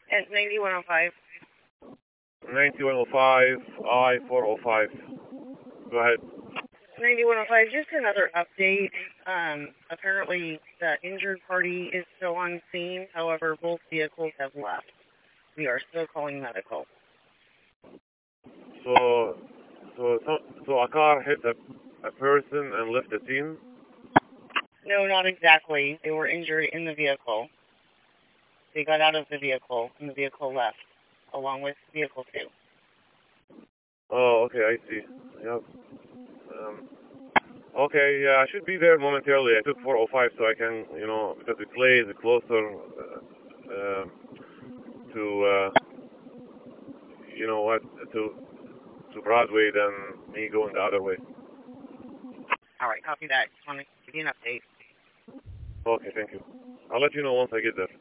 At 9105. 9105, I-405. Go ahead. 9105, just another update. Apparently the injured party is still on scene. However, both vehicles have left. We are still calling medical. So a car hit a person and left the scene? No, not exactly. They were injured in the vehicle. They got out of the vehicle, and the vehicle left, along with vehicle 2. Oh, okay, I see. Yep. Okay, yeah, I should be there momentarily. I took 405 so I can, because the Clay is closer to, to Broadway than me going the other way. All right, copy that. Just want to give you an update. Okay, thank you. I'll let you know once I get there.